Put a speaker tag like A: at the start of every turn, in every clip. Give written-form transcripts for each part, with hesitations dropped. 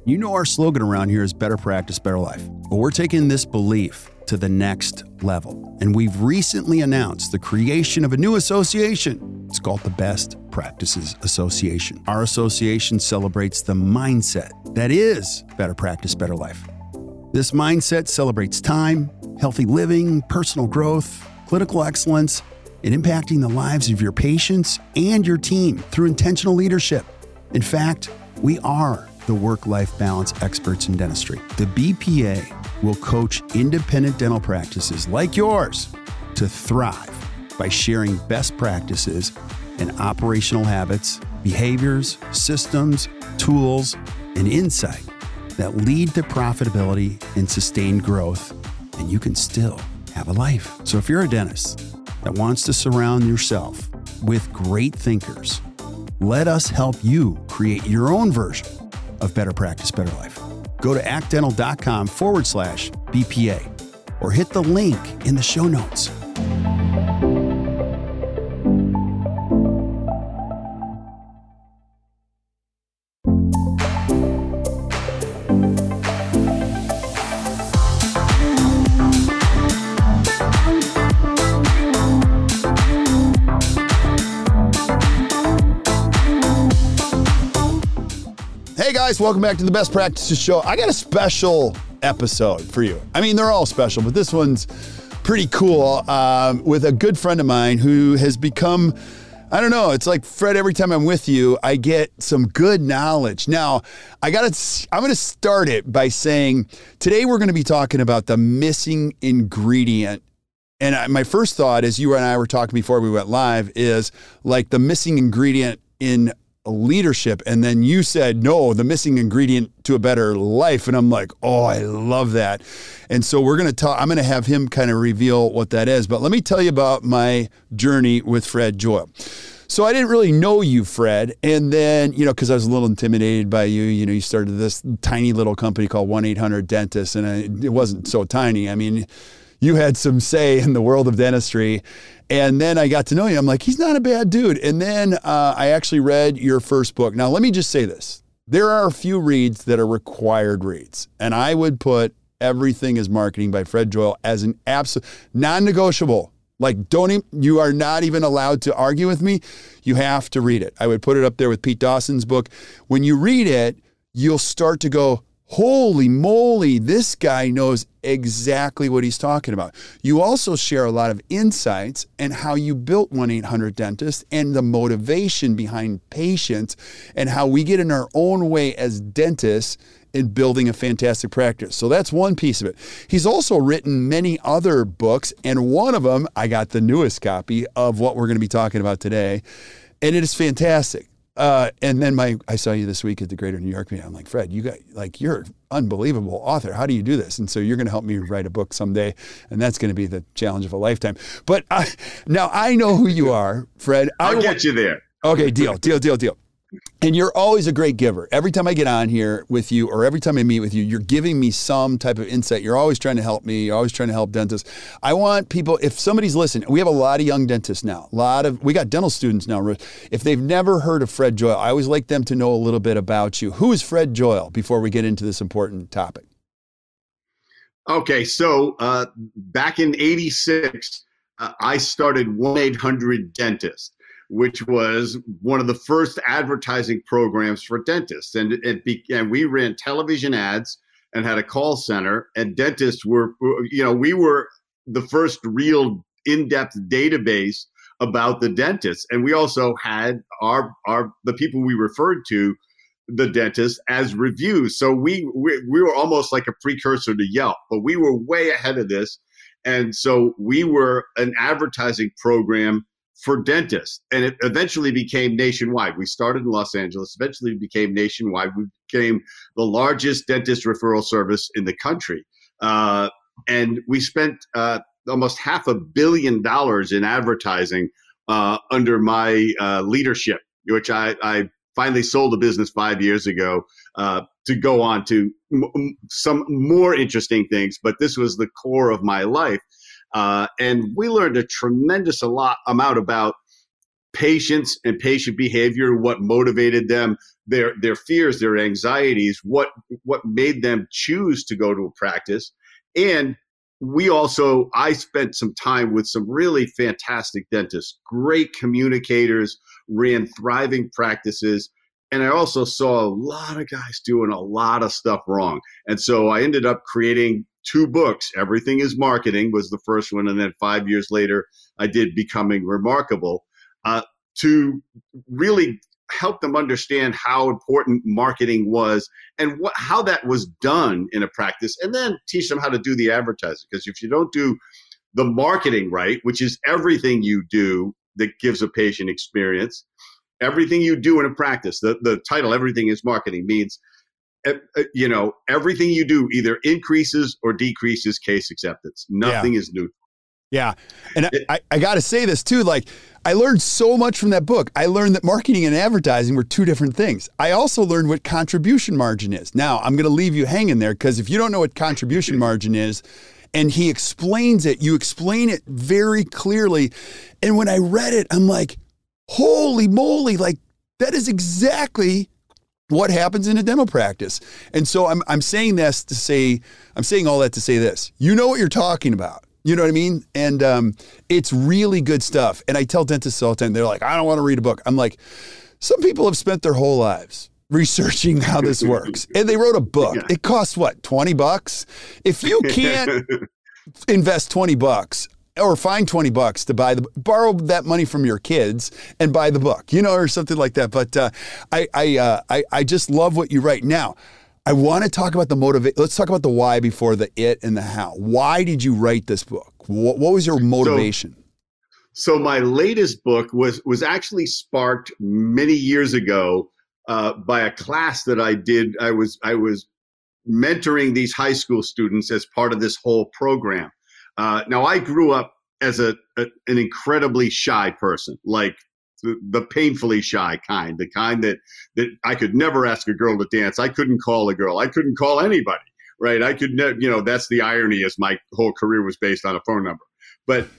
A: You know our slogan around here is better practice, better life. But we're taking this belief to the next level. And we've recently announced the creation of a new association. It's called the Best Practices Association. Our association celebrates the mindset that is better practice, better life. This mindset celebrates time, healthy living, personal growth, clinical excellence, and impacting the lives of your patients and your team through intentional leadership. In fact, we are the work-life balance experts in dentistry. The BPA will coach independent dental practices like yours to thrive by sharing best practices and operational habits, behaviors, systems, tools, and insight that lead to profitability and sustained growth, and you can still have a life. So if you're a dentist that wants to surround yourself with great thinkers, let us help you create your own version of better practice, better life. Go to actdental.com/BPA or hit the link in the show notes. Hey guys, welcome back to the Best Practices Show. I got a special episode for you. I mean, they're all special, but this one's pretty cool with a good friend of mine who has become, I don't know, it's like, Fred, every time I'm with you, I get some good knowledge. Now, I'm going to start it by saying today we're going to be talking about the missing ingredient. And my first thought, as you and I were talking before we went live, is like the missing ingredient in leadership. And then you said, no, the missing ingredient to a better life. And I'm like, oh, I love that. And so I'm going to have him kind of reveal what that is. But let me tell you about my journey with Fred Joyal. So I didn't really know you, Fred. And then, because I was a little intimidated by you, you started this tiny little company called 1-800-DENTIST. And it wasn't so tiny. I mean, you had some say in the world of dentistry. And then I got to know you. I'm like, he's not a bad dude. And then I actually read your first book. Now, let me just say this. There are a few reads that are required reads. And I would put Everything is Marketing by Fred Joyal as an absolute non-negotiable. Like, you are not even allowed to argue with me. You have to read it. I would put it up there with Pete Dawson's book. When you read it, you'll start to go, holy moly, this guy knows exactly what he's talking about. You also share a lot of insights and how you built 1-800-DENTIST and the motivation behind patients and how we get in our own way as dentists in building a fantastic practice. So that's one piece of it. He's also written many other books, and one of them, I got the newest copy of what we're going to be talking about today, and it is fantastic. And then I saw you this week at the Greater New York meeting. I'm like, Fred, you're an unbelievable author. How do you do this? And so you're going to help me write a book someday, and that's going to be the challenge of a lifetime. But now I know who you are, Fred.
B: I'll get you there.
A: Okay, deal. And you're always a great giver. Every time I get on here with you or every time I meet with you, you're giving me some type of insight. You're always trying to help me. You're always trying to help dentists. I want people, if somebody's listening, we have a lot of young dentists now. We got dental students now. If they've never heard of Fred Joyal, I always like them to know a little bit about you. Who is Fred Joyal before we get into this important topic?
B: Okay, so back in '86, I started 1-800-DENTIST, which was one of the first advertising programs for dentists. And we ran television ads and had a call center, and dentists were, we were the first real in-depth database about the dentists. And we also had the people we referred to, the dentist, as reviews. So we were almost like a precursor to Yelp, but we were way ahead of this. And so we were an advertising program for dentists, and it eventually became nationwide. We started in Los Angeles, eventually became nationwide. We became the largest dentist referral service in the country. And we spent almost $500 million in advertising under my leadership, which I finally sold the business 5 years ago to go on to some more interesting things. But this was the core of my life. And we learned a tremendous amount about patients and patient behavior, what motivated them, their fears, their anxieties, what made them choose to go to a practice. And I spent some time with some really fantastic dentists, great communicators, ran thriving practices. And I also saw a lot of guys doing a lot of stuff wrong. And so I ended up creating 2 books. Everything is Marketing was the first one. And then 5 years later, I did Becoming Remarkable, to really help them understand how important marketing was and how that was done in a practice, and then teach them how to do the advertising. Because if you don't do the marketing right, which is everything you do that gives a patient experience, everything you do in a practice, the title, Everything is Marketing, means everything you do either increases or decreases case acceptance. Nothing is neutral.
A: Yeah. And I got to say this too. Like, I learned so much from that book. I learned that marketing and advertising were 2 different things. I also learned what contribution margin is. Now, I'm going to leave you hanging there, because if you don't know what contribution margin is, and he explains it, you explain it very clearly. And when I read it, I'm like, holy moly, like, that is exactly what happens in a dental practice. And so I'm saying all that to say this. You know what you're talking about. You know what I mean? And it's really good stuff. And I tell dentists all the time, they're like, I don't want to read a book. I'm like, some people have spent their whole lives researching how this works. And they wrote a book.
B: Yeah.
A: It costs what, $20? If you can't invest $20 or find $20 to borrow that money from your kids and buy the book, or something like that. But I just love what you write. Now, I want to talk about let's talk about the why before the it and the how. Why did you write this book? What was your motivation?
B: So my latest book was actually sparked many years ago by a class that I did. I was mentoring these high school students as part of this whole program. Now, I grew up as an incredibly shy person, like the painfully shy kind, the kind that I could never ask a girl to dance. I couldn't call a girl. I couldn't call anybody, right? I could never, that's the irony, as my whole career was based on a phone number. But,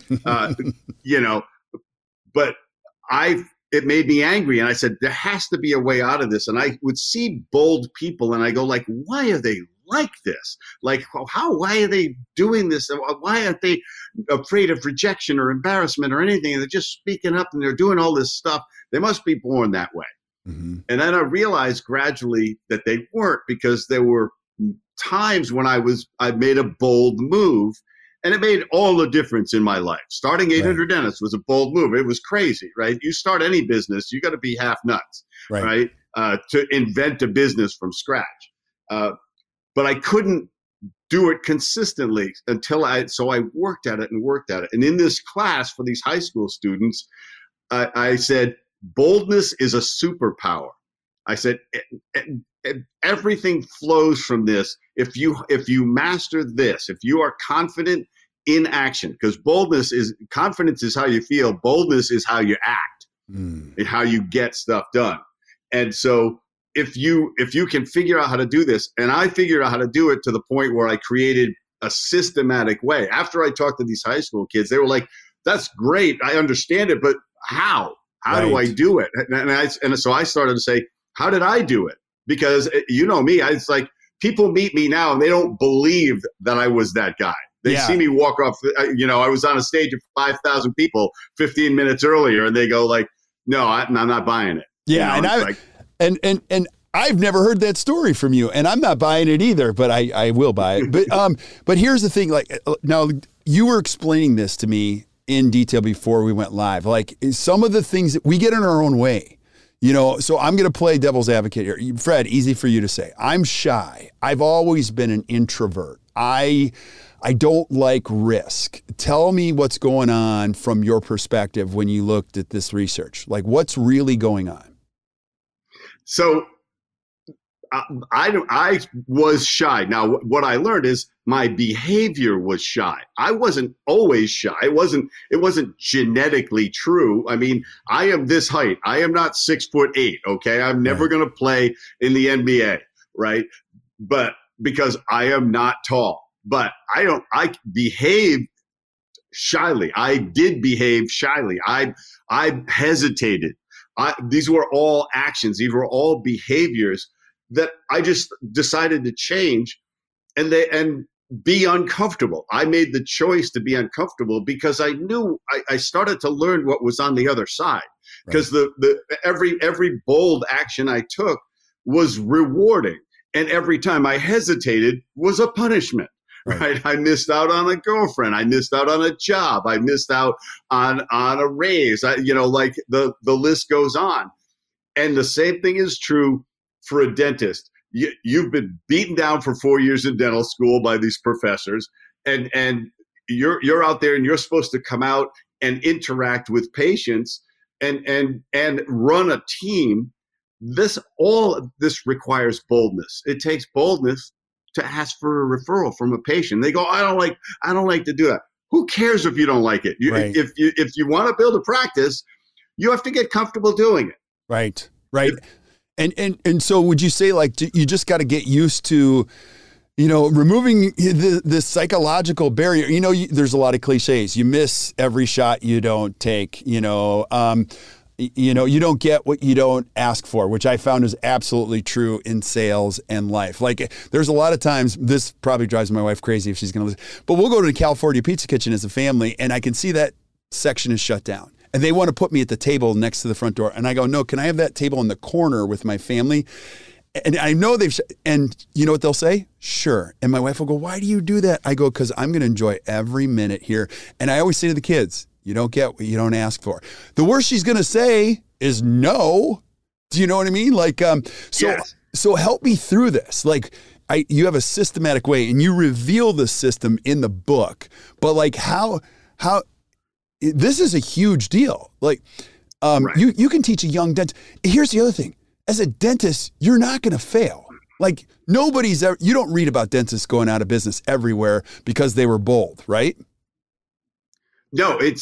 B: it made me angry. And I said, there has to be a way out of this. And I would see bold people and I go, like, why are they like this? Like, why are they doing this? Why aren't they afraid of rejection or embarrassment or anything? And they're just speaking up and they're doing all this stuff. They must be born that way. Mm-hmm. And then I realized gradually that they weren't, because there were times when I made a bold move, and it made all the difference in my life. Starting 800 Dentists was a bold move. It was crazy, right? You start any business, you got to be half nuts, right? To invent a business from scratch. But I couldn't do it consistently so I worked at it. And in this class for these high school students, I said, boldness is a superpower. I said, everything flows from this. If you master this, if you are confident in action, because confidence is how you feel. Boldness is how you act and how you get stuff done. And so if you can figure out how to do this, and I figured out how to do it to the point where I created a systematic way. After I talked to these high school kids, they were like, that's great. I understand it, but how? How do I do it? And so I started to say, how did I do it? Because you know me, it's like people meet me now and they don't believe that I was that guy. They see me walk off, I was on a stage of 5,000 people 15 minutes earlier, and they go like, no, I'm not buying it.
A: Yeah. And I've never heard that story from you, and I'm not buying it either, but I will buy it. But here's the thing, like, now you were explaining this to me in detail before we went live, like some of the things that we get in our own way. So I'm going to play devil's advocate here. Fred, easy for you to say. I'm shy. I've always been an introvert. I don't like risk. Tell me what's going on from your perspective when you looked at this research. Like, what's really going on? So
B: I was shy. Now, what I learned is my behavior was shy. I wasn't always shy. It wasn't genetically true. I mean, I am this height. I am not 6'8". Okay, I'm never going to play in the NBA, right? But because I am not tall. But I behave shyly. I did behave shyly. I hesitated. These were all actions. These were all behaviors that I just decided to change and be uncomfortable. I made the choice to be uncomfortable because I knew I started to learn what was on the other side. Because every bold action I took was rewarding. And every time I hesitated was a punishment. Right. I missed out on a girlfriend. I missed out on a job. I missed out on a raise. Like the list goes on. And the same thing is true for a dentist. You've been beaten down for 4 years in dental school by these professors, and you're out there and you're supposed to come out and interact with patients and run a team. This requires boldness. It takes boldness to ask for a referral from a patient. They go, I don't like to do that. Who cares if you don't like it?
A: Right.
B: If you want to build a practice, you have to get comfortable doing it.
A: Right. And so would you say, like, you just got to get used to, removing the psychological barrier? There's a lot of cliches. You miss every shot you don't take. You don't get what you don't ask for, which I found is absolutely true in sales and life. Like, there's a lot of times, this probably drives my wife crazy if she's going to listen, but we'll go to the California Pizza Kitchen as a family, and I can see that section is shut down. And they want to put me at the table next to the front door. And I go, no, can I have that table in the corner with my family? And I know and you know what they'll say? Sure. And my wife will go, why do you do that? I go, because I'm going to enjoy every minute here. And I always say to the kids, you don't get what you don't ask for. The worst she's going to say is no. Do you know what I mean? Like,
B: Yes.
A: So help me through this. Like, you have a systematic way, and you reveal the system in the book, but like how this is a huge deal. Like,
B: Right.
A: you can teach a young dentist. Here's the other thing. As a dentist, you're not going to fail. Like, you don't read about dentists going out of business everywhere because they were bold, right?
B: No, it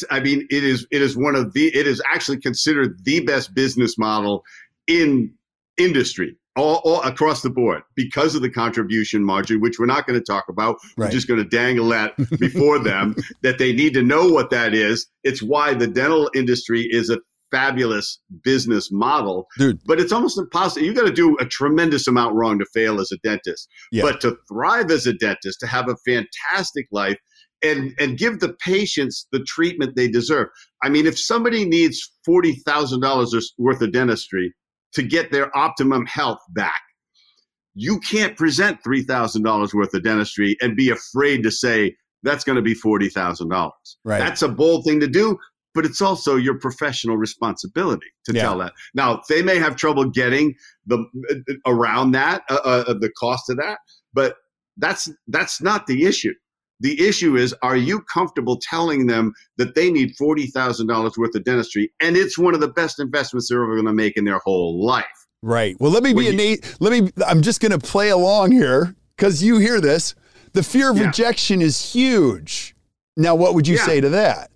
B: is actually considered the best business model in industry all across the board because of the contribution margin, which we're not going to talk about.
A: Right.
B: We're just going to dangle that before them that they need to know what that is. It's why the dental industry is a fabulous business model,
A: dude.
B: But it's almost impossible. You got to do a tremendous amount wrong to fail as a dentist, but to thrive as a dentist, to have a fantastic life and give the patients the treatment they deserve. I mean, if somebody needs $40,000 worth of dentistry to get their optimum health back, you can't present $3,000 worth of dentistry and be afraid to say that's going to be $40,000.
A: Right.
B: That's a bold thing to do, but it's also your professional responsibility to tell that. Now, they may have trouble getting around that, the cost of that, but that's not the issue. The issue is, are you comfortable telling them that they need $40,000 worth of dentistry, and it's one of the best investments they're ever going to make in their whole life?
A: Right. Well, I'm just going to play along here because you hear this. The fear of rejection is huge. Now, what would you say to that?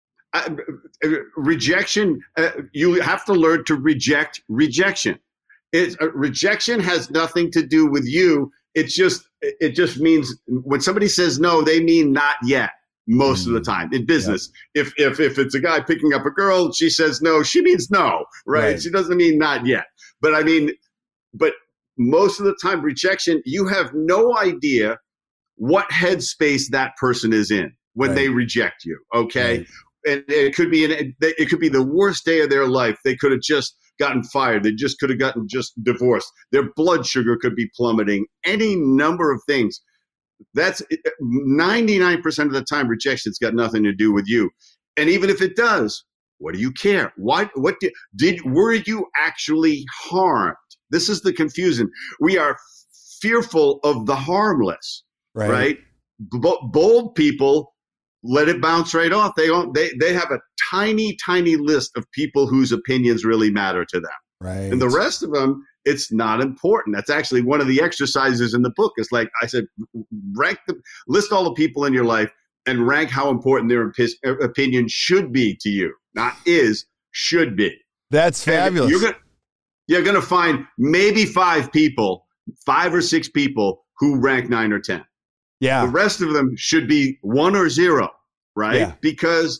B: Rejection, you have to learn to reject rejection. Rejection has nothing to do with you. It just means when somebody says no, they mean not yet most of the time in business. Yep. If it's a guy picking up a girl, she says no, she means no, right? She doesn't mean not yet. But most of the time, rejection, you have no idea what headspace that person is in when they reject you. Okay. Right. And it could be the worst day of their life. They could have just gotten fired. They just could have gotten divorced. Their blood sugar could be plummeting. Any number of things. That's 99% of the time. Rejection's got nothing to do with you. And even if it does, what do you care? Were you actually harmed? This is the confusion. We are fearful of the harmless, right? Bold people let it bounce right off. They have a tiny list of people whose opinions really matter to them.
A: Right.
B: And the rest of them, it's not important. That's actually one of the exercises in the book. It's like I said, list all the people in your life and rank how important their opinion should be to you. Not is, should be.
A: That's fabulous.
B: You're going to find maybe 5 or 6 people who rank 9 or 10.
A: Yeah.
B: The rest of them should be 1 or 0, right?
A: Yeah.
B: Because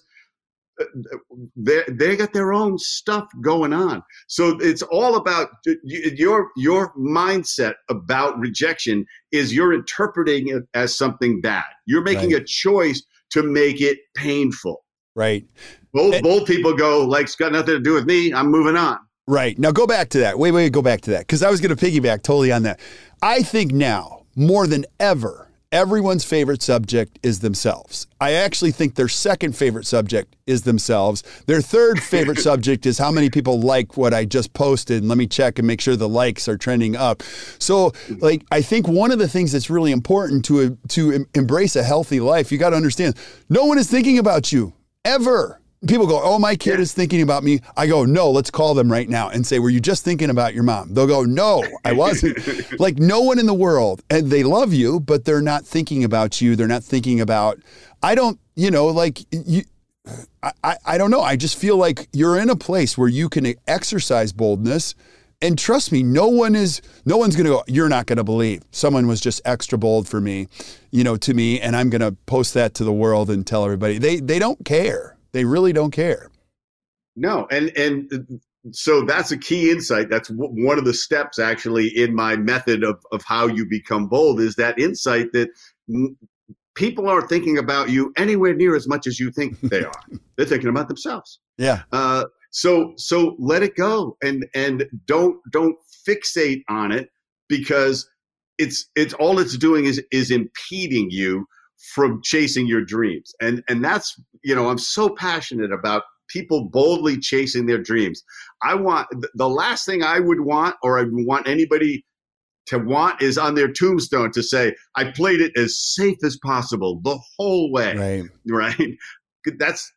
B: they got their own stuff going on. So it's all about your mindset about rejection is you're interpreting it as something bad. You're making a choice to make it painful.
A: Right.
B: Both people go like, it's got nothing to do with me. I'm moving on.
A: Right. Now go back to that. Wait, go back to that. Because I was going to piggyback totally on that. I think now, more than ever, everyone's favorite subject is themselves. I actually think their second favorite subject is themselves. Their third favorite subject is how many people like what I just posted. And let me check and make sure the likes are trending up. So like, I think one of the things that's really important to embrace a healthy life, you got to understand, no one is thinking about you ever. People go, oh, my kid is thinking about me. I go, no, let's call them right now and say, were you just thinking about your mom? They'll go, no, I wasn't. Like no one in the world, and they love you, but they're not thinking about you. They're not thinking about, I don't know. I don't know. I just feel like you're in a place where you can exercise boldness. And trust me, no one's going to go, you're not going to believe someone was just extra bold for me, to me. And I'm going to post that to the world and tell everybody. They don't care. They really don't care.
B: No. And so that's a key insight. That's one of the steps actually in my method of how you become bold is that insight that people aren't thinking about you anywhere near as much as you think they are. They're thinking about themselves.
A: Yeah.
B: So let it go and don't fixate on it because it's all it's doing is impeding you from chasing your dreams. And that's, I'm so passionate about people boldly chasing their dreams. I want the last thing I would want, or I would want anybody to want is on their tombstone to say, I played it as safe as possible the whole way. Right. That's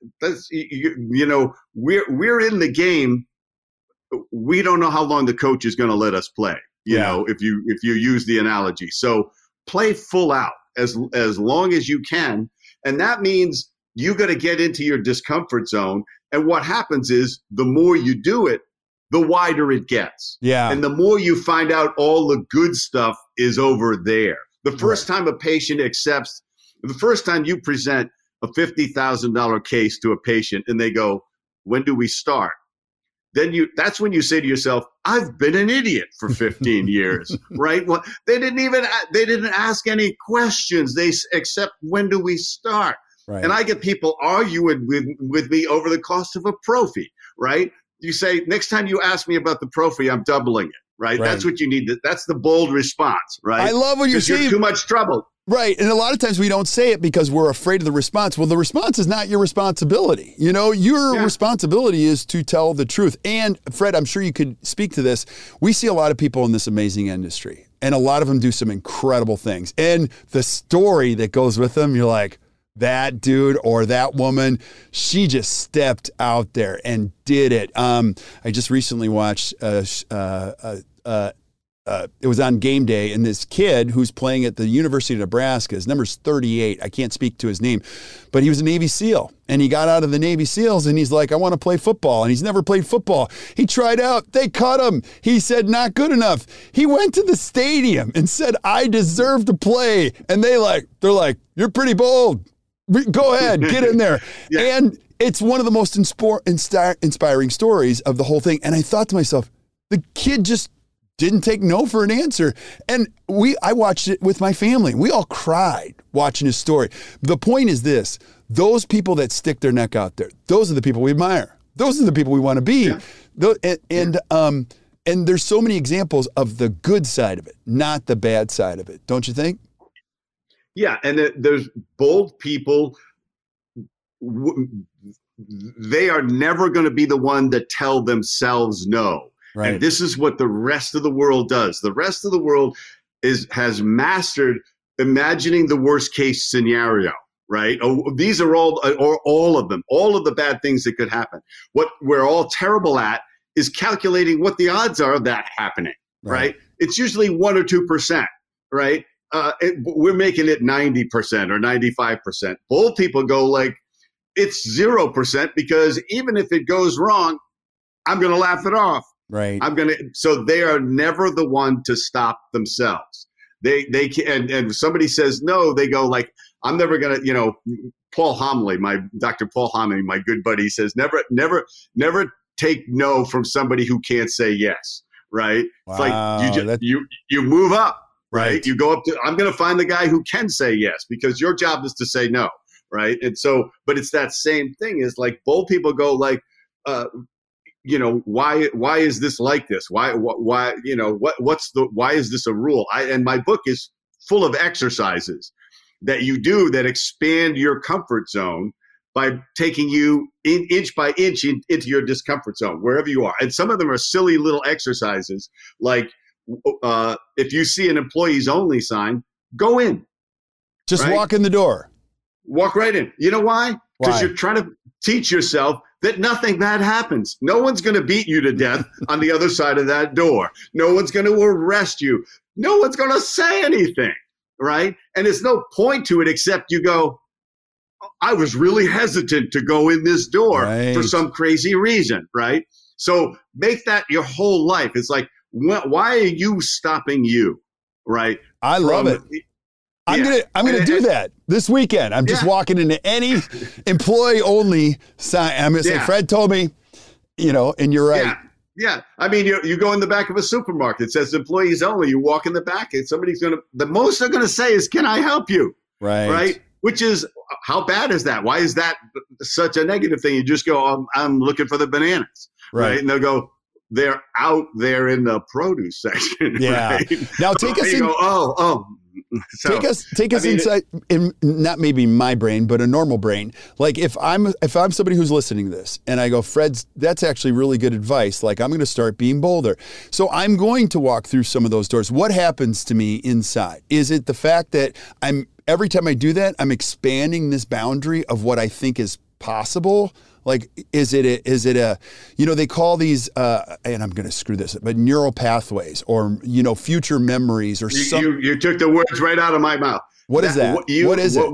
B: we're in the game. We don't know how long the coach is going to let us play, if you use the analogy. So play full out as long as you can. And that means you got to get into your discomfort zone. And what happens is the more you do it, the wider it gets.
A: Yeah.
B: And the more you find out all the good stuff is over there. The first time a patient accepts, the first time you present a $50,000 case to a patient and they go, when do we start? Then that's when you say to yourself, I've been an idiot for 15 years, right? Well, they didn't ask any questions. They accept, when do we start? Right. And I get people arguing with me over the cost of a prophy, right? You say, next time you ask me about the prophy, I'm doubling it, right? That's what you need. That's the bold response, right?
A: I love what you're saying.
B: You're too much trouble.
A: Right. And a lot of times we don't say it because we're afraid of the response. Well, the response is not your responsibility. Your responsibility is to tell the truth. And Fred, I'm sure you could speak to this. We see a lot of people in this amazing industry, and a lot of them do some incredible things. And the story that goes with them, you're like, that dude or that woman, she just stepped out there and did it. I just recently watched it was on Game Day, and this kid who's playing at the University of Nebraska, his number's 38. I can't speak to his name, but he was a Navy SEAL, and he got out of the Navy SEALs, and he's like, I want to play football, and he's never played football. He tried out. They cut him. He said, not good enough. He went to the stadium and said, I deserve to play, and they're like, you're pretty bold. Go ahead, get in there. And it's one of the most inspiring stories of the whole thing, and I thought to myself, the kid just didn't take no for an answer. And I watched it with my family. We all cried watching his story. The point is this, those people that stick their neck out there, those are the people we admire. Those are the people we want to be. Yeah. And there's so many examples of the good side of it, not the bad side of it. Don't you think?
B: Yeah. And there's bold people. They are never going to be the one that tell themselves no. Right. And this is what the rest of the world does. The rest of the world has mastered imagining the worst case scenario, right? Oh, these are all of them, all of the bad things that could happen. What we're all terrible at is calculating what the odds are of that happening, right? It's usually 1 or 2%, right? We're making it 90% or 95%. Bold people go like, it's 0% because even if it goes wrong, I'm going to laugh it off.
A: Right.
B: So they are never the one to stop themselves. They can, and if somebody says no, they go like, I'm never going to, Paul Homily, my Dr. Paul Homily, my good buddy, says never take no from somebody who can't say yes. Right?
A: Wow,
B: it's like you move up. Right?
A: Right.
B: You go up to, I'm going to find the guy who can say yes, because your job is to say no. Right? And so, but it's that same thing. Is like bold people go like, why is this like this? Why is this a rule? And my book is full of exercises that you do that expand your comfort zone by taking you inch by inch into your discomfort zone, wherever you are. And some of them are silly little exercises, like if you see an employees only sign, go in.
A: Just
B: right?
A: walk in the door.
B: Walk right in. You know why? Because you're trying to teach yourself that nothing bad happens. No one's going to beat you to death on the other side of that door. No one's going to arrest you. No one's going to say anything, right? And there's no point to it except you go, I was really hesitant to go in this door for some crazy reason, right? So make that your whole life. It's like, why are you stopping you, right?
A: I love it. I'm gonna do that this weekend. I'm just walking into any employee only sign. I'm gonna say, Fred told me, and you're right.
B: Yeah. I mean, you go in the back of a supermarket, it says employees only. You walk in the back, and the most they're gonna say is, "Can I help you?" Right. Which is, how bad is that? Why is that such a negative thing? You just go, I'm looking for the bananas, right? And they'll go, they're out there in the produce section.
A: Yeah.
B: Right?
A: Now take us in.
B: So,
A: take us inside, in not maybe my brain, but a normal brain. Like if I'm somebody who's listening to this and I go, Fred's, that's actually really good advice. Like I'm going to start being bolder. So I'm going to walk through some of those doors. What happens to me inside? Is it the fact that every time I do that, I'm expanding this boundary of what I think is possible? Like, is it a, they call these, and I'm going to screw this up, but neural pathways or, future memories or something.
B: You took the words right out of my mouth.
A: What is that? What is it?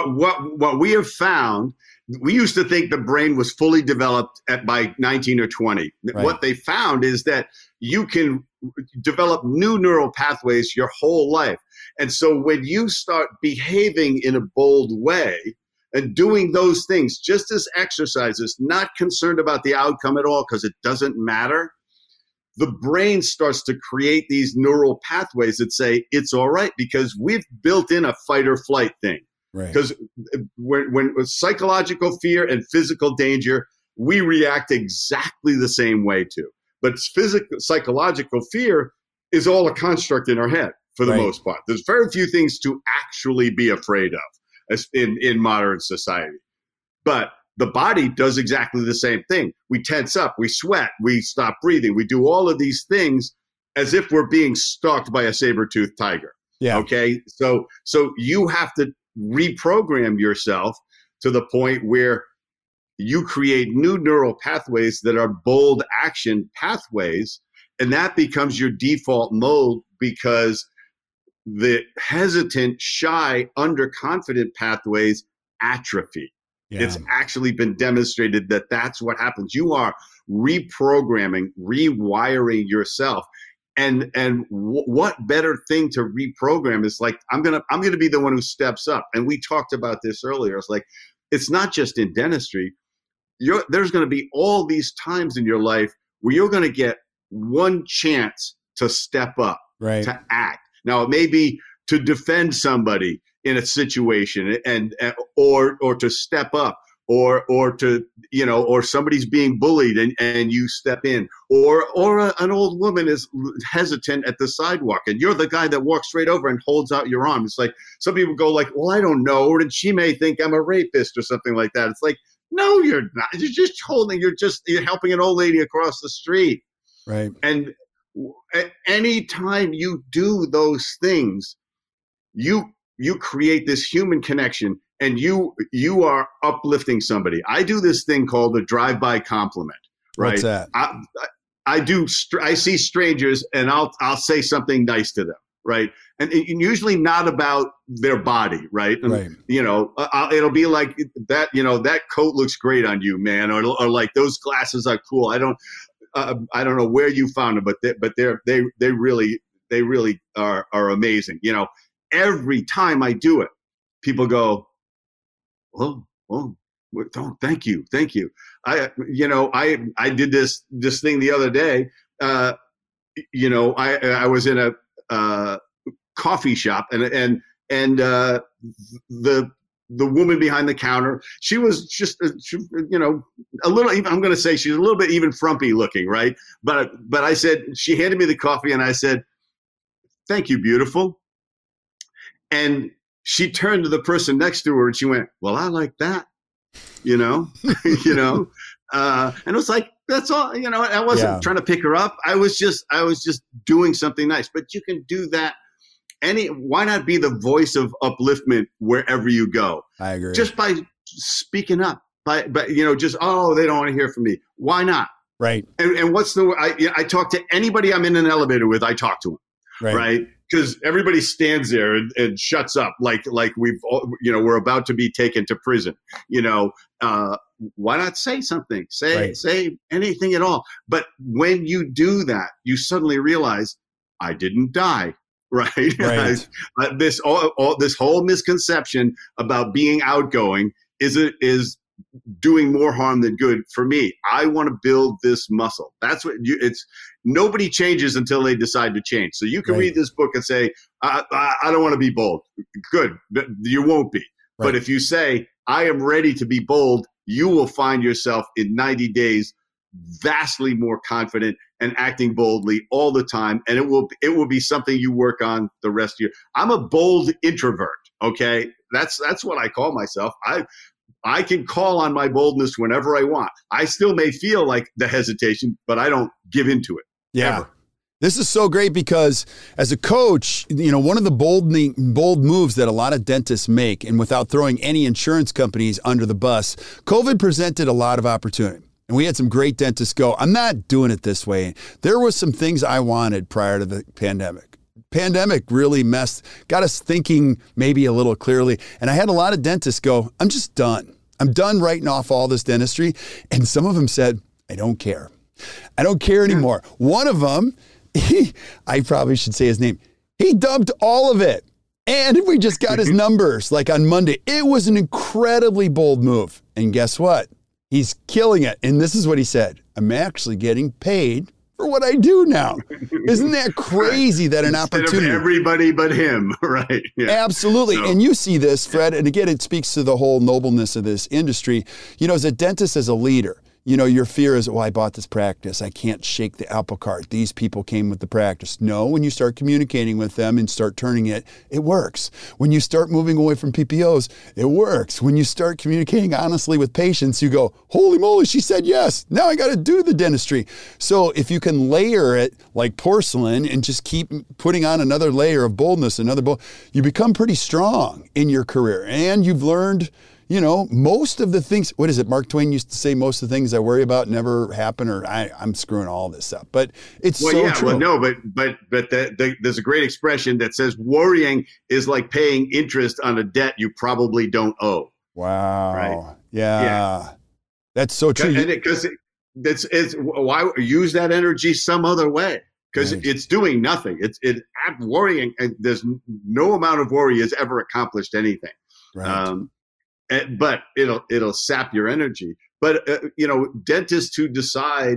B: What we have found, we used to think the brain was fully developed by 19 or 20. Right. What they found is that you can develop new neural pathways your whole life. And so when you start behaving in a bold way, and doing those things just as exercises, not concerned about the outcome at all because it doesn't matter, the brain starts to create these neural pathways that say it's all right, because we've built in a fight or flight thing. Because when psychological fear and physical danger, we react exactly the same way to. But psychological fear is all a construct in our head for the most part. There's very few things to actually be afraid of in modern society. But the body does exactly the same thing. We tense up, we sweat, we stop breathing, we do all of these things as if we're being stalked by a saber-toothed tiger. Yeah. Okay. So you have to reprogram yourself to the point where you create new neural pathways that are bold action pathways, and that becomes your default mode, because the hesitant, shy, underconfident pathways atrophy. Yeah. It's actually been demonstrated that that's what happens. You are reprogramming, rewiring yourself. And what better thing to reprogram is like, I'm gonna be the one who steps up. And we talked about this earlier. It's like, it's not just in dentistry. There's going to be all these times in your life where you're going to get one chance to step up, to act. Now, it may be to defend somebody in a situation, or to step up, or to, or somebody's being bullied and you step in, or an old woman is hesitant at the sidewalk and you're the guy that walks straight over and holds out your arm. It's like, some people go like, well, I don't know, and she may think I'm a rapist or something like that. It's like, no, you're not. You're just you're helping an old lady across the street. Right. And anytime you do those things, you create this human connection, and you are uplifting somebody. I do this thing called a drive-by compliment. Right? What's that? I see strangers and I'll say something nice to them. Right. And usually not about their body. Right. And, it'll be like that, that coat looks great on you, man. Or like, those glasses are cool. I don't know where you found them, but they really are amazing. Every time I do it, people go, oh, thank you. I did this thing the other day. I was in a coffee shop, and the woman behind the counter, she was just a little, I'm going to say she's a little bit even frumpy looking, right? But I said, she handed me the coffee, and I said, "Thank you, beautiful." And she turned to the person next to her and she went, "Well, I like that," and it was like, that's all, I wasn't trying to pick her up. I was just doing something nice. But you can do that. Why not be the voice of upliftment wherever you go?
A: I agree.
B: Just by speaking up, they don't want to hear from me. Why not?
A: Right.
B: And I talk to anybody I'm in an elevator with, I talk to them. Right. Because everybody stands there and shuts up like we're about to be taken to prison. Why not say something? Say anything at all. But when you do that, you suddenly realize, I didn't die. Right. This whole misconception about being outgoing is doing more harm than good for me. I want to build this muscle. That's what nobody changes until they decide to change. So you can read this book and say, I don't want to be bold. Good. You won't be. Right. But if you say, I am ready to be bold, you will find yourself in 90 days vastly more confident and acting boldly all the time. And it will be something you work on the rest of your. I'm a bold introvert. Okay. That's what I call myself. I can call on my boldness whenever I want. I still may feel like the hesitation, but I don't give into it.
A: Yeah.
B: Ever.
A: This is so great because as a coach, one of the bold moves that a lot of dentists make, and without throwing any insurance companies under the bus, COVID presented a lot of opportunity. And we had some great dentists go, I'm not doing it this way. There was some things I wanted prior to the pandemic. Pandemic really got us thinking maybe a little clearly. And I had a lot of dentists go, I'm just done. I'm done writing off all this dentistry. And some of them said, I don't care. I don't care anymore. One of them, I probably should say his name. He dumped all of it. And we just got his numbers like on Monday. It was an incredibly bold move. And guess what? He's killing it. And this is what he said. I'm actually getting paid for what I do now. Isn't that crazy that an opportunity?
B: Of everybody but him, right? Yeah.
A: Absolutely. So. And you see this, Fred, and again, it speaks to the whole nobleness of this industry. As a dentist, as a leader, your fear is, I bought this practice. I can't shake the apple cart. These people came with the practice. No, when you start communicating with them and start turning it, it works. When you start moving away from PPOs, it works. When you start communicating honestly with patients, you go, holy moly, she said yes. Now I got to do the dentistry. So if you can layer it like porcelain and just keep putting on another layer of boldness, you become pretty strong in your career. And you've learned most of the things, what is it? Mark Twain used to say, most of the things I worry about never happen, or I'm screwing all this up. But it's true. But there's a great expression that says worrying is like paying interest on a debt you probably don't owe. Wow. Right? Yeah. That's so true.
B: Because it's why use that energy some other way? Because it's doing nothing. It's worrying. There's no amount of worry has ever accomplished anything. Right. But it'll sap your energy. But dentists who decide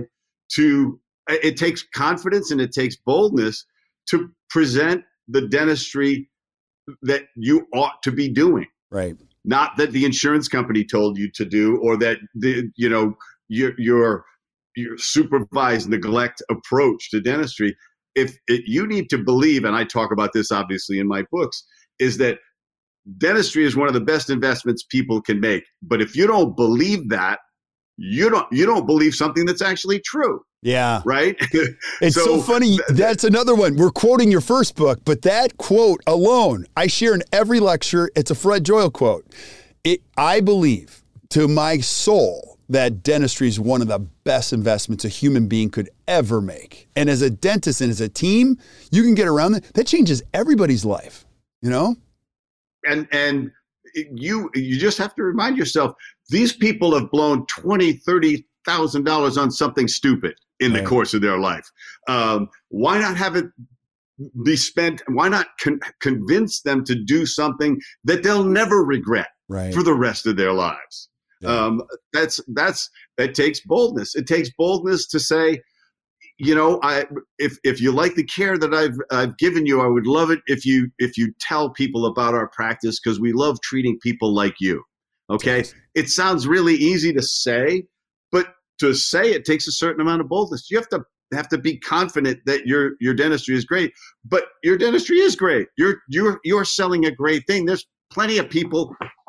B: it takes confidence and it takes boldness to present the dentistry that you ought to be doing.
A: Right.
B: Not that the insurance company told you to do, or that your supervised neglect approach to dentistry. If you need to believe, and I talk about this obviously in my books, is that dentistry is one of the best investments people can make. But if you don't believe that, you don't believe something that's actually true.
A: Yeah.
B: Right?
A: It's so funny. That's another one. We're quoting your first book, but that quote alone, I share in every lecture. It's a Fred Joyal quote. I believe to my soul that dentistry is one of the best investments a human being could ever make. And as a dentist and as a team, you can get around that. That changes everybody's life,
B: And you just have to remind yourself, these people have blown $20,000-$30,000 on something stupid in the course of their life. Why not have it be spent? Why not convince them to do something that they'll never regret?
A: right.
B: for the rest of their lives.
A: Yeah.
B: That takes boldness. It takes boldness to say, if you like the care that I've given you, I would love it if you tell people about our practice, because we love treating people like you. Okay.
A: Yes.
B: It sounds really easy to say, but to say it takes a certain amount of boldness. You have to be confident that your dentistry is great, but your dentistry is great. You're selling a great thing. There's plenty of people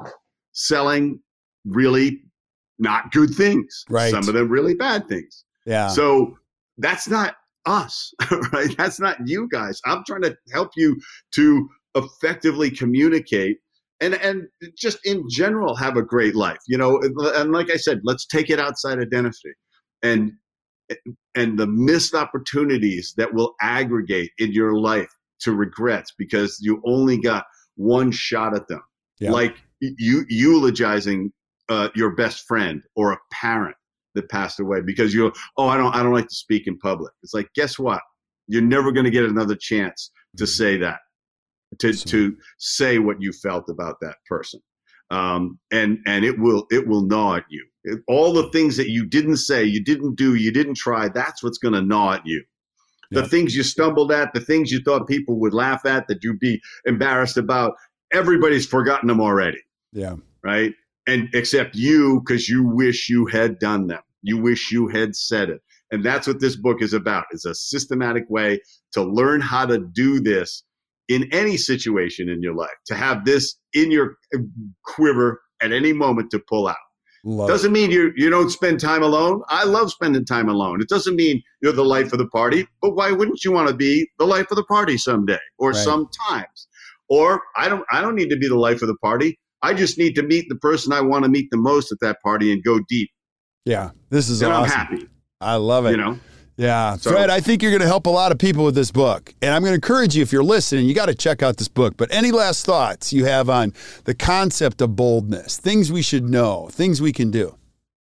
B: selling really not good things.
A: Right.
B: Some of them really bad things.
A: Yeah.
B: So that's not us, right? That's not you guys. I'm trying to help you to effectively communicate and just in general have a great life, and like I said, let's take it outside of dentistry and the missed opportunities that will aggregate in your life to regrets because you only got one shot at them. Yeah. Like eulogizing your best friend or a parent that passed away because I don't like to speak in public. It's like, guess what? You're never going to get another chance to say that, to say what you felt about that person. And it will gnaw at you. All the things that you didn't say, you didn't do, you didn't try, that's what's going to gnaw at you. The things you stumbled at, the things you thought people would laugh at, that you'd be embarrassed about, everybody's forgotten them already.
A: Yeah.
B: Right? And except you, because you wish you had done them. You wish you had said it. And that's what this book is about. It's a systematic way to learn how to do this in any situation in your life, to have this in your quiver at any moment to pull out. Doesn't mean you don't spend time alone. I love spending time alone. It doesn't mean you're the life of the party, but why wouldn't you want to be the life of the party someday or sometimes? Or I don't need to be the life of the party. I just need to meet the person I want to meet the most at that party and go deep.
A: Yeah, this is
B: awesome.
A: I'm
B: happy.
A: I love it. Yeah.
B: So,
A: Fred, I think you're going to help a lot of people with this book. And I'm going to encourage you, if you're listening, you got to check out this book. But any last thoughts you have on the concept of boldness, things we should know, things we can do?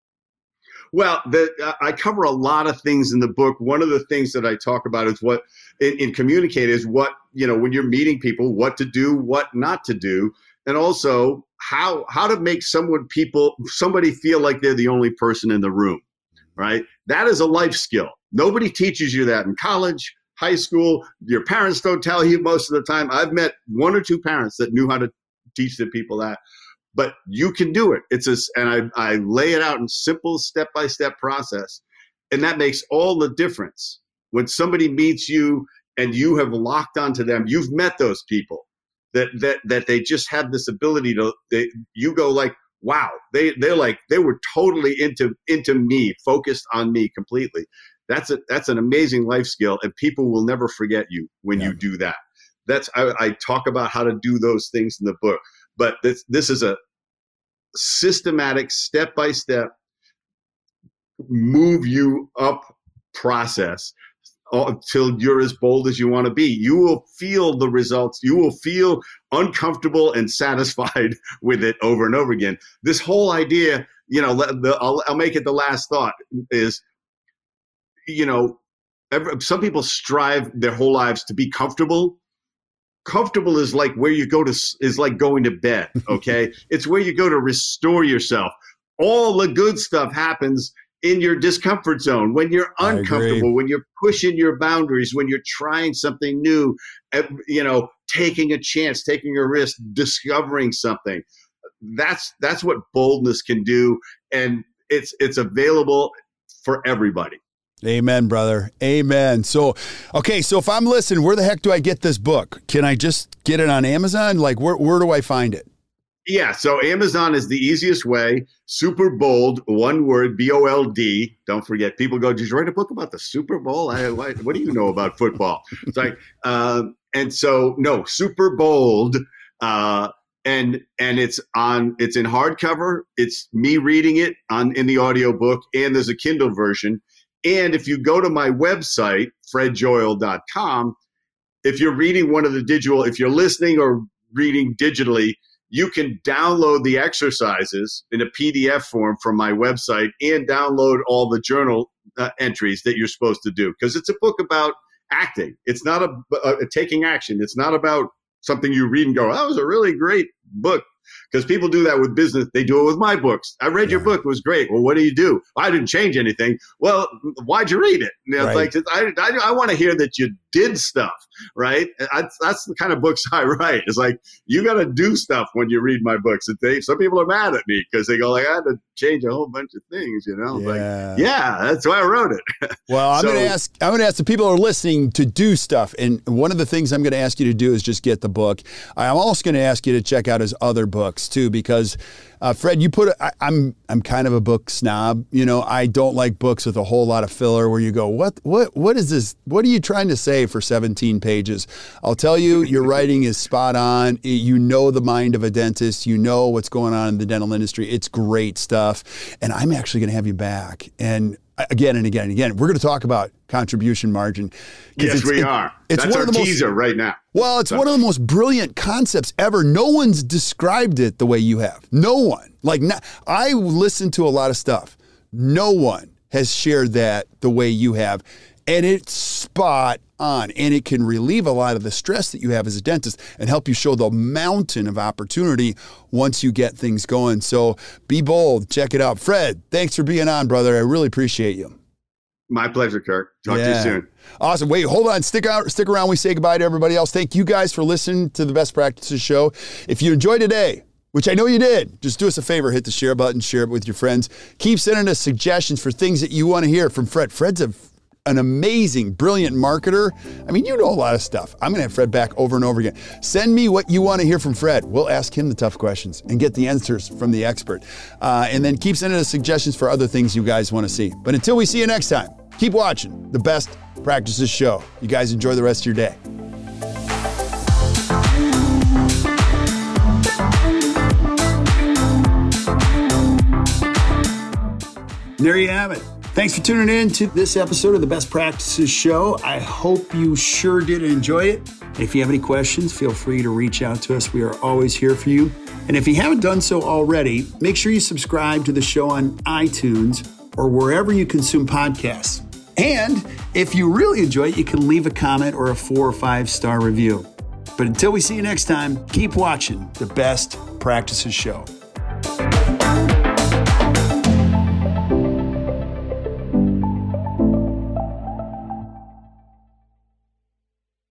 B: Well, I cover a lot of things in the book. One of the things that I talk about is what in Communicate is what, when you're meeting people, what to do, what not to do. And also how to make somebody feel like they're the only person in the room, right? That is a life skill. Nobody teaches you that in college, high school. Your parents don't tell you most of the time. I've met one or two parents that knew how to teach their people that, but you can do it. And I lay it out in simple step-by-step process. And that makes all the difference. When somebody meets you and you have locked onto them, you've met those people. That they just have this ability you go like, wow, they were totally into me, focused on me completely. That's an amazing life skill, and people will never forget you when you do that. I talk about how to do those things in the book, but this is a systematic, step-by-step, move you up process until you're as bold as you want to be. You will feel the results. You will feel uncomfortable and satisfied with it over and over again. This whole idea, I'll make it the last thought is, some people strive their whole lives to be comfortable. Comfortable is like where you is like going to bed. Okay. It's where you go to restore yourself. All the good stuff happens in your discomfort zone, when you're uncomfortable, when you're pushing your boundaries, when you're trying something new, taking a chance, taking a risk, discovering something. That's what boldness can do. And it's available for everybody.
A: Amen, brother. Amen. So if I'm listening, where the heck do I get this book? Can I just get it on Amazon? Like where do I find it?
B: Yeah, so Amazon is the easiest way. Super Bold, one word, BOLD. Don't forget, people go, did you write a book about the Super Bowl? What do you know about football? It's like, and so no, Super Bold, and it's in hardcover. It's me reading it in the audiobook, and there's a Kindle version. And if you go to my website, fredjoyal.com, if you're reading if you're listening or reading digitally, you can download the exercises in a PDF form from my website and download all the journal entries that you're supposed to do. Because it's a book about acting. It's not a taking action. It's not about something you read and go, that was a really great book. Because people do that with business. They do it with my books. I read your book. It was great. Well, what do you do? I didn't change anything. Well, why'd you read it? You know,
A: right.
B: Like, I want to hear that you did stuff, right? That's the kind of books I write. It's like, you got to do stuff when you read my books. Some people are mad at me because they go like, I had to change a whole bunch of things, you know?
A: Yeah.
B: Like, yeah, that's why I wrote it.
A: Well, I'm going to ask the people who are listening to do stuff. And one of the things I'm going to ask you to do is just get the book. I'm also going to ask you to check out his other books too, because Fred, I'm kind of a book snob. You know, I don't like books with a whole lot of filler where you go, what is this? What are you trying to say for 17 pages? I'll tell you, your writing is spot on. You know the mind of a dentist. You know what's going on in the dental industry. It's great stuff. And I'm actually going to have you back. And again and again and again, we're going to talk about contribution margin.
B: Yes, we are. That's our teaser right now.
A: Well, it's one of the most brilliant concepts ever. No one's described it the way you have. No one. I listen to a lot of stuff. No one has shared that the way you have. And it's spot on. And it can relieve a lot of the stress that you have as a dentist and help you show the mountain of opportunity once you get things going. So be bold. Check it out. Fred, thanks for being on, brother. I really appreciate you.
B: My pleasure, Kirk. Talk to you soon. Awesome.
A: Wait, hold on. Stick around. We say goodbye to everybody else. Thank you guys for listening to the Best Practices Show. If you enjoyed today, which I know you did, just do us a favor. Hit the share button. Share it with your friends. Keep sending us suggestions for things that you want to hear from Fred. Fred's an amazing, brilliant marketer. I mean, you know a lot of stuff. I'm going to have Fred back over and over again. Send me what you want to hear from Fred. We'll ask him the tough questions and get the answers from the expert. And then keep sending us suggestions for other things you guys want to see. But until we see you next time, keep watching the Best Practices Show. You guys enjoy the rest of your day. There you have it. Thanks for tuning in to this episode of the Best Practices Show. I hope you sure did enjoy it. If you have any questions, feel free to reach out to us. We are always here for you. And if you haven't done so already, make sure you subscribe to the show on iTunes or wherever you consume podcasts. And if you really enjoy it, you can leave a comment or a 4 or 5 star review. But until we see you next time, keep watching the Best Practices Show.